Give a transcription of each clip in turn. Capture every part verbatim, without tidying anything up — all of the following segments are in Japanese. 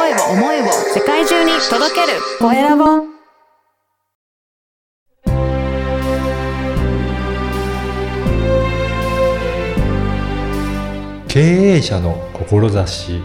声を思いを世界中に届けるコエラボ。 経営者の志。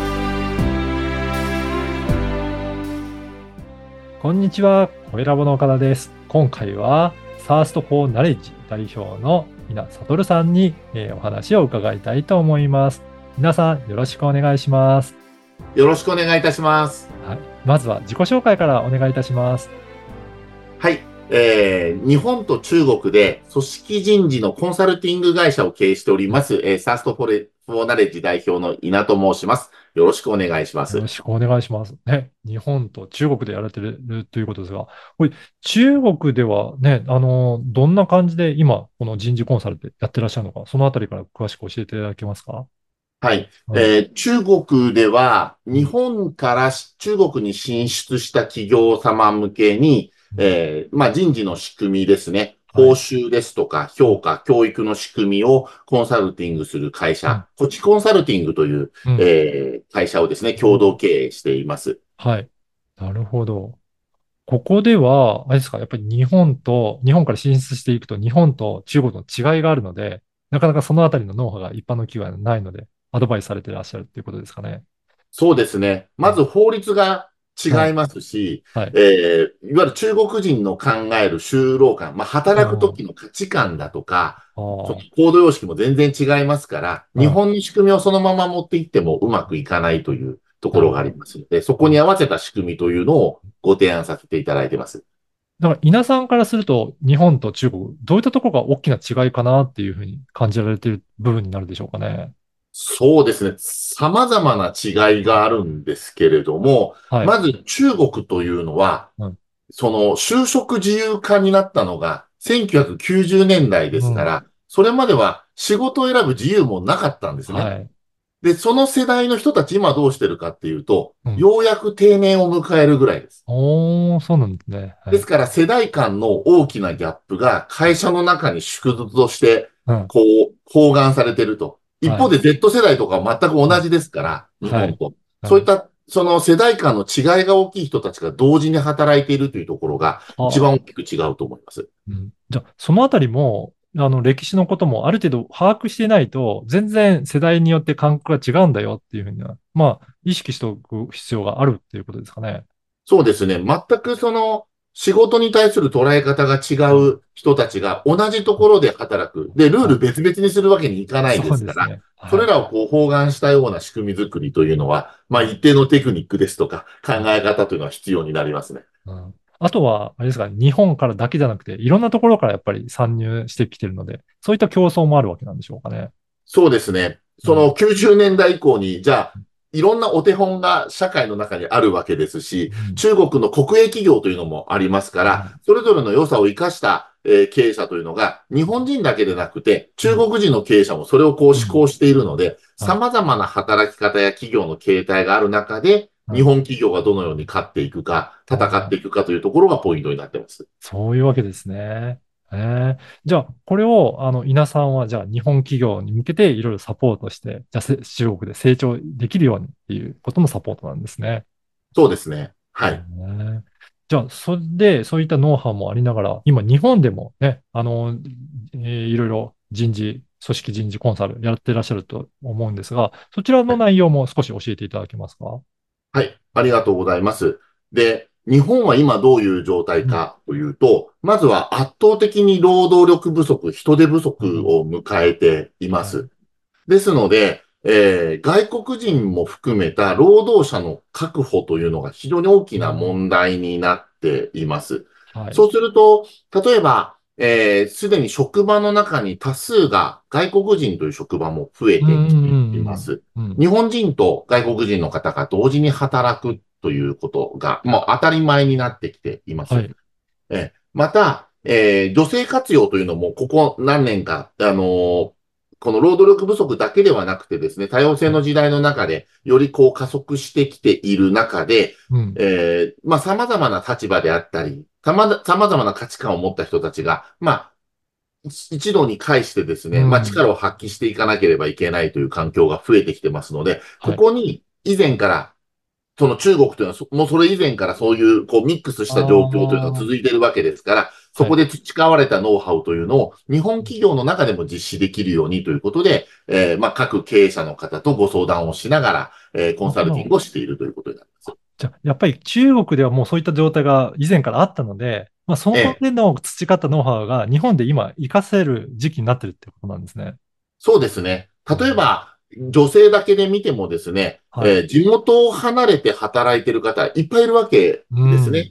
こんにちは、コエラボの岡田です。今回は Thirst for Knowledge 代表の稲悟さんに、えー、お話を伺いたいと思います。皆さんよろしくお願いします。 よろしくお願いいたします。 はい、まずは自己紹介からお願いいたします。 はい、えー、日本と中国で組織人事のコンサルティング会社を経営しております、えー、Thirst for Knowledge 代表の稲と申します。よろしくお願いします。 よろしくお願いします。ね、日本と中国でやられてるということですが、これ中国ではね、あの、どんな感じで今、この人事コンサルってやってらっしゃるのか、そのあたりから詳しく教えていただけますか？ はい、えー。中国では、日本から中国に進出した企業様向けに、えー、まあ人事の仕組みですね。報酬ですとか、評価、教育の仕組みをコンサルティングする会社、コチコンサルティングという、うん、えー、会社をですね、共同経営しています。 はい。なるほど。ここでは、あれですか、やっぱり日本と、日本から進出していくと、日本と中国の違いがあるので、なかなかそのあたりのノウハウが一般の企業はないので、アドバイスされていらっしゃるということですかね。 そうですね。まず法律が違いますし、はいはい、えー、いわゆる中国人の考える就労感、まあ、働く時の価値観だとか、行動様式も全然違いますから、日本の仕組みをそのまま持っていってもうまくいかないというところがありますので、そこに合わせた仕組みというのをご提案させていただいています。 だから、稲さんからすると、日本と中国、どういったところが大きな違いかなっていうふうに感じられている部分になるでしょうかね。 そうですね。様々な違いがあるんですけれども、はい、まず中国というのは、うん、その就職自由化になったのがせんきゅうひゃくきゅうじゅうねんだいですから、うん、それまでは仕事を選ぶ自由もなかったんですね。はい、で、その世代の人たち今どうしてるかっていうと、うん、ようやく定年を迎えるぐらいです。 おー、そうなんですね。 はい、ですから世代間の大きなギャップが会社の中に縮図として、こう、包含されていると。一方で Z 世代とかは全く同じですから、はい、日本と、はい。そういった、その世代間の違いが大きい人たちが同時に働いているというところが一番大きく違うと思います。 うん、じゃあ、そのあたりも、あの、歴史のこともある程度把握していないと、全然世代によって感覚が違うんだよっていうふうには、まあ、意識しておく必要があるっていうことですかね。 そうですね。全くその、仕事に対する捉え方が違う人たちが同じところで働く。で、ルール別々にするわけにいかないですから、そ, ねはい、それらをこう包含したような仕組み作りというのは、まあ一定のテクニックですとか考え方というのは必要になりますね。 うん、あとは、あれですか、日本からだけじゃなくて、いろんなところからやっぱり参入してきてるので、そういった競争もあるわけなんでしょうかね。 そうですね。そのきゅうじゅうねんだい以降に、じゃあ、いろんなお手本が社会の中にあるわけですし、うん、中国の国営企業というのもありますから、うん、それぞれの良さを生かした、えー、経営者というのが、日本人だけでなくて、中国人の経営者もそれをこう施行しているので、うん、様々な働き方や企業の形態がある中で、日本企業がどのように勝っていくか、戦っていくかというところがポイントになっています。 そういうわけですね。えー、じゃあ、これを、あの、稲さんは、じゃあ、日本企業に向けていろいろサポートして、じゃあ、中国で成長できるようにっていうことのサポートなんですね。 そうですね。はい。 えー、じゃあ、それで、そういったノウハウもありながら、今、日本でもね、あの、えー、いろいろ人事、組織人事コンサルやってらっしゃると思うんですが、そちらの内容も少し教えていただけますか？ はい、はい、ありがとうございます。で、日本は今どういう状態かというと、うん、まずは圧倒的に労働力不足、人手不足を迎えています。うん、ですので、えー、外国人も含めた労働者の確保というのが非常に大きな問題になっています。うんはい、そうすると、例えば、えー、すでに職場の中に多数が外国人という職場も増えてきています。日本人と外国人の方が同時に働くということが、もう当たり前になってきています。はい、えまた、えー、女性活用というのも、ここ何年か、あのー、この労働力不足だけではなくてですね、多様性の時代の中で、よりこう加速してきている中で、うん、えー、まあ様々な立場であったり、様々な価値観を持った人たちが、まあ、一度に介してですね、うん、まあ力を発揮していかなければいけないという環境が増えてきてますので、ここに以前からその中国というのはそ、もうそれ以前からそういう、こう、ミックスしあた状況というのがあ、 続いているわけですから、そはい。 こで培われたノウハウというのを、日本企業の中でも実施できるようにということで、えー、まあ、各経営者の方とご相談をしながら、えー、コンサルティンなるほど。 グをしているということになります。 じゃあ、やっぱり中国ではもうそういった状態が以前からあったので、まあ、そええ、 こでの培ったノウハウが日本で今活かせる時期になってるってことなんですね。 そうですね。 うん、 例えば、女性だけで見てもですね、 はい。 えー地元を離れて働いている方いっぱいいるわけうん、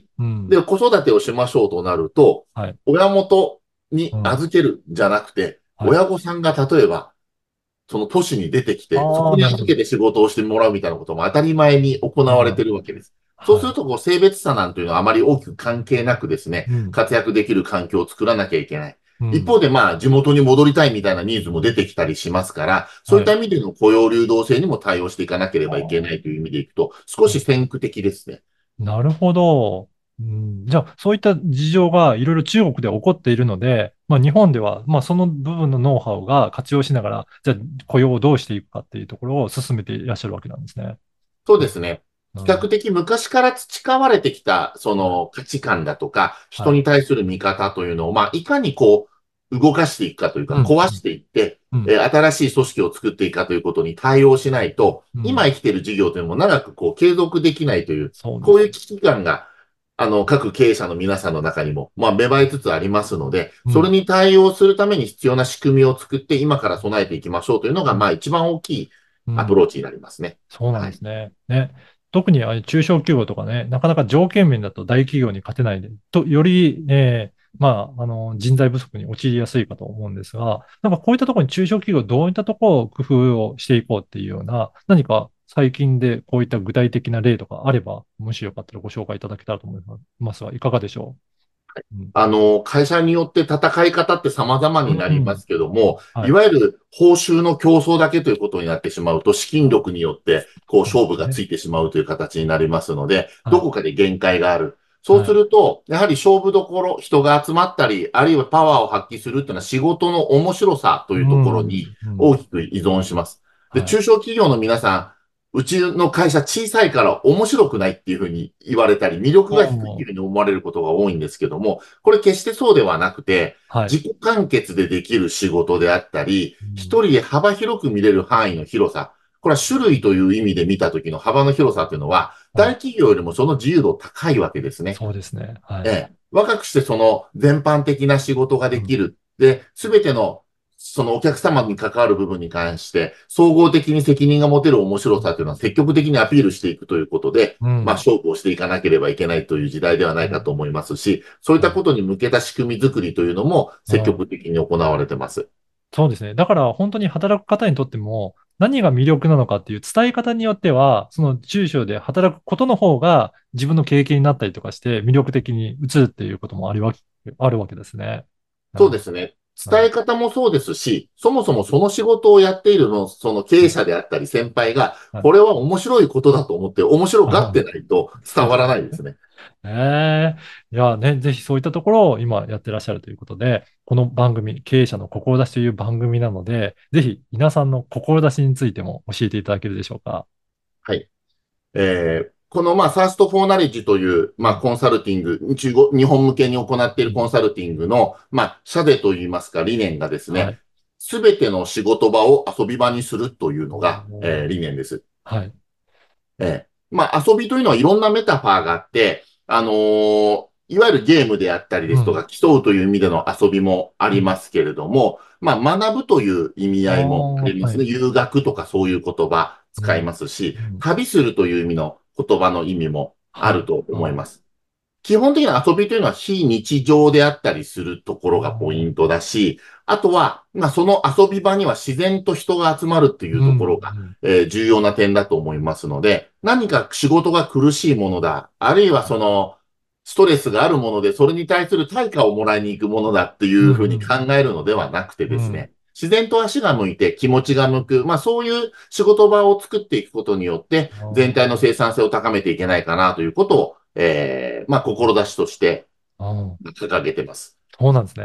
ですね。 うん、 で、子育てをしましょうとなると、 はい。 親元にうん、 預けるんじゃなくて、 はい。 親御さんが例えば、その都市に出てきて、そああ、 こになるほど。 預けて仕事をしてもらうみたいなことも当たり前に行われているわけです。そうはい。 すると、こう、性別差なんていうのはあまり大きく関係なくですね、 うん、 活躍できる環境を作らなきゃいけない。 うん、 一方で、まあ、地元に戻りたいみたいなニーズも出てきたりしますから、そういはい。 った意味での雇用流動性にも対応していかなければいけなあいという意味でいくと、少し先駆的ですね。 ー、なるほど。うん、じゃあ、そういった事情がいろいろ中国で起こっているので、まあ、日本では、まあ、その部分のノウハウが活用しながら、じゃあ、雇用をどうしていくかっていうところを進めていらっしゃるわけなんですね。 そうですね。比較なるほど。 的昔から培われてきた、そはい。 の価値観だとか、 はい。 人に対する見方というのを、まあ、いかにこう、動かしていくかというか、 うん、 壊していって、 うん、 えー新しい組織を作っていくかということに対応しないと、 うん。 今生きている事業というのも長くこう、継続できないという、 そうです。 こういう危機感が、あの、各経営者の皆さんの中にも、まあ、芽生えつつありますので、 うん、 それに対応するために必要な仕組みを作って、今から備えていきましょうというのが、 うん、 まあ、一番大きいうん。 アプローチになりますね。 そうなんはい。 ですね。ね。特にああいう中小企業とかね、なかなか条件面だと大企業に勝てないで、と、よりね、まあ、あの、人材不足に陥りやすいかと思うんですが、なんかこういったところに中小企業どういったところを工夫をしていこうっていうような、何か最近でこういった具体的な例とかあれば、もしよかったらご紹介いただけたらと思いますが、いかがでしょう？うん。 あの、会社によって戦い方って様々になうん。 りますけども、 はい。 いわゆる報酬の競争だけということになってしまうと、資金力によって、こう、 そうで勝負すね。 がついてしまうという形になりますので、 はい。 どこかで限界がある。そうすはい。 ると、やはり勝負どころ、人が集まったり、あるいはパワーを発揮するっていうのは仕事の面白さとういうところにん。うん。 大きく依存します。で、 はい。 中小企業の皆さん、うちの会社小さいから面白くないっていうふうに言われたり、魅力が低いっていうふうに思われることが多いんですけども、これ決してそうではなくて、 はい。 自己完結でできる仕事であったり、 うん。 一人で幅広く見れる範囲の広さ。これは種類という意味で見たときの幅の広さというのは、 はい。 大企業よりもその自由度高いわけですね。 そうですね。はい。 ええ。若くしてその全般的な仕事がうん。 できる。で、すべてのそのお客様に関わる部分に関して、総合的に責任が持てる面白さというのは積極的にアピールしていくということで、まあうん。 勝負をしていかなければいけないという時代ではないかと思いますし、そういったことに向けた仕組み作りというのも積極うん。 的に行われてます。 そうですね。だから本当に働く方にとっても、何が魅力なのかっていう伝え方によっては、その中小で働くことの方が自分の経験になったりとかして魅力的に映るっていうこともあるわけ、あるわけですね。なるほそうですね。 ど。はい。 伝え方もそうですし、そもそもその仕事をやっているの、その経営者であったり先輩が、 はい。 これは面白いことだと思って面白がってあ、 ないとそうです伝わらないですね。 ね。いやね、ぜひそういったところを今やってらっしゃるということで、この番組、経営者の志という番組なので、ぜひ皆さんの志についても教えていただけるでしょうか。 はい。えーこの、まあ、サーストフォーナレッジという、まあ、 うん。 コンサルティング、中国、日本向けに行っているコンうん。 サルティングの、まあ、社でといいますか、理念がですね、 はい。 すべての仕事場を遊び場にするというのが、 おー。 えー理念です。 はい。 ええ。まあ、遊びというのはいろんなメタファーがあって、あのーいわゆるゲームであったりでうん。 すとか、競うという意味での遊びもあうん。 りますけれども、まあ、学ぶという意味あ合いもああ、 りますね。 はい。 遊学とかそういう言葉使いうん。 ますし、 うん。 旅するという意味の言葉の意味もあはい。 るとあー思います。基本的な遊びというのは非日常であったりするところがポイントだし、あとは、まあ、その遊び場には自然と人が集まるっていうん。 うところが、 うん。 えー重要な点だと思いますので、何か仕事が苦しいものだ、あるいはその、ストレスがあるもので、それに対する対価をもらいに行くものだっていうん。 うふうにうん。 考えるのではなくてうん。 ですね、自然と足が向いて気持ちが向く、まあそういう仕事場を作っていくことによって、 あ全体のー生産性を高めていけないかなということを、えー、まあ志としてあー、 掲げてます。 そうなんですね。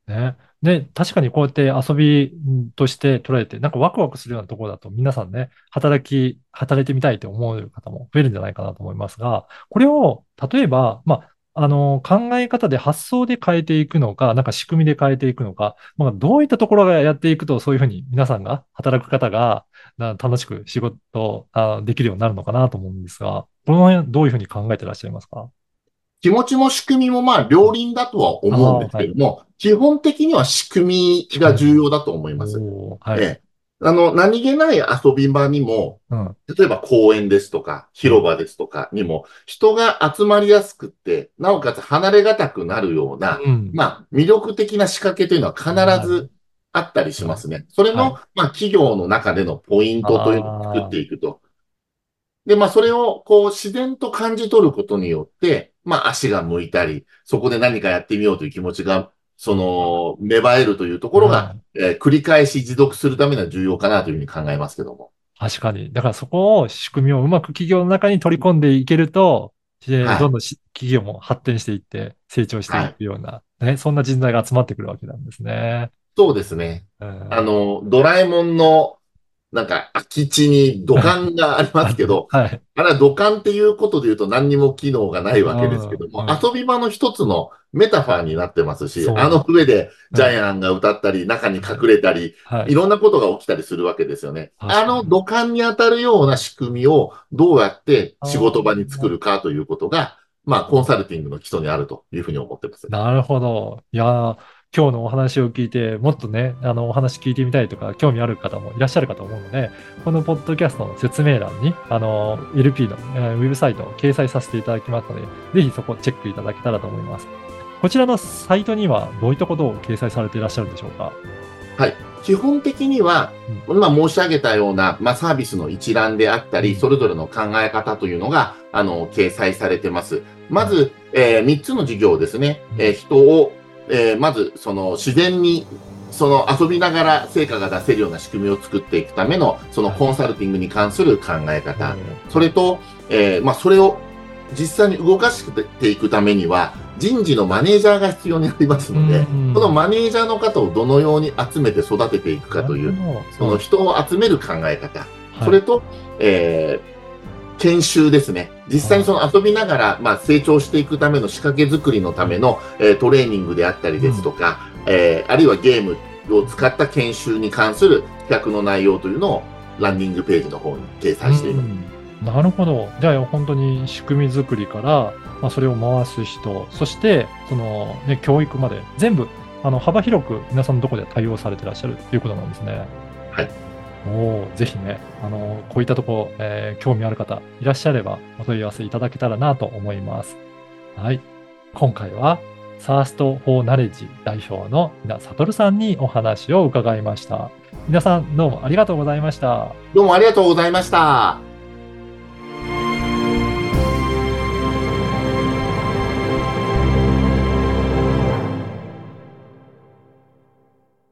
ね。で、確かにこうやって遊びとして捉えて、なんかワクワクするようなところだと皆さんね、働き、働いてみたいと思う方も増えるんじゃないかなと思いますが、これを、例えば、まあ、あの、考え方で発想で変えていくのか、なんか仕組みで変えていくのか、まあ、どういったところがやっていくと、そういうふうに皆さんが、働く方が、な楽しく仕事あできるようになるのかなと思うんですが、この辺どういうふうに考えてらっしゃいますか？ 気持ちも仕組みもまあ両輪だとはああ、 思うんですはい。 けども、基本的には仕組みが仕組み。 重要だと思います。 おー、はい。 ええ。あの、何気ない遊び場にも、 うん、 例えば公園ですとか、 うん、 広場ですとかにも、人が集まりやすくって、なおかつ離れがたくなるような、 うん。 まあ、魅力的な仕掛けというのは必なるずあったりしほど。 ますね。それの、 はい。 まあ、企業の中でのポイントというのを作っああ、 ていくと。で、まあ、それを、こう、自然と感じ取ることによって、まあ、足が向いたり、そこで何かやってみようという気持ちが、その、芽生えるというところが、 うん。 えー繰り返し持続するためには重要かなというふうに考えますけども。 確かに。だからそこを仕組みをうまく企業の中に取り込んでいけると、えーはい。 どんどんし企業も発展していって成長していはい。 くような、ね、そんな人材が集まってくるわけなんですね。 そうですね。 うん。 あの、ドラえもんの、なんか、空き地に土管がありまあるね。 すけど、 はい。 あれは土管っていうことで言うと何にも機能がないわけですけうん。 ども、 うん。 遊び場の一つのメタファーになってますし、あその上でう。うん。 ジャイアンが歌ったり、中にはい。 隠れたり、 はい。 いろんなことが起きたりするわけですよね。あ確かに。 の土管に当たるような仕組みをどうやって仕あ事場に作あ。 るかということが、まあ、コンサルティングの基礎にあるというふうに思ってます。 なるほど。いやー、今日のお話を聞いて、もっとね、あの、お話聞いてみたいとか、興味ある方もいらっしゃるかと思うので、このポッドキャストの説明欄に、あの、エルピー の、えーウェブサイトを掲載させていただきますので、ぜひそこをチェックいただけたらと思います。こちらのサイトにはどういったことを掲載されていらっしゃるんでしょうか？ はい。基本的には、 うん。 今申し上げたような、まあ、サービスの一覧であったり、 うん。 それぞれの考え方というのが、あの、掲載されてます。まはい。 ず、えー、みっつの事業ですね。 うん。 えー人を、えーまず、その、自然に、その、遊びながら成果が出せるような仕組みを作っていくための、その、 はい。 コンサルティングに関する考えお方。 ー、はい。 それと、えーまあ、それを実際に動かしていくためには、人事のマネージャーが必要になりますうーので、このん。 マネージャーの方をどのように集めて育てていくかなるという、 ほど。 そのうん。 人を集める考え方。 はい。 それと、えー研修ですね。実際にそあの遊びながら、まあ、成長していくための仕掛け作りのたー、うん。 めの、えートレーニングであったりうん。 ですとか、えーあるいはゲームを使った研修に関する企画の内容というのをランディングページの方に掲う載しています。 ん。なるほど。じゃあ、本当に仕組み作りから、まあ、それを回す人、そして、その、ね、教育まで、全部、あの、幅広く皆さんのところで対応されてらっしゃるということなんですね。 はい。 おお、ぜひね、あの、こういったところ、えー興味ある方いらっしゃれば、お問い合わせいただけたらなと思います。はい。今回は、サースト for Knowledge 代表の皆悟さんにお話を伺いました。皆さん、どうもありがとうございました。 どうもありがとうございました。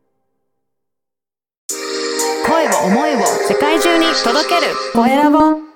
声を思いを世界中に届けるコエラボ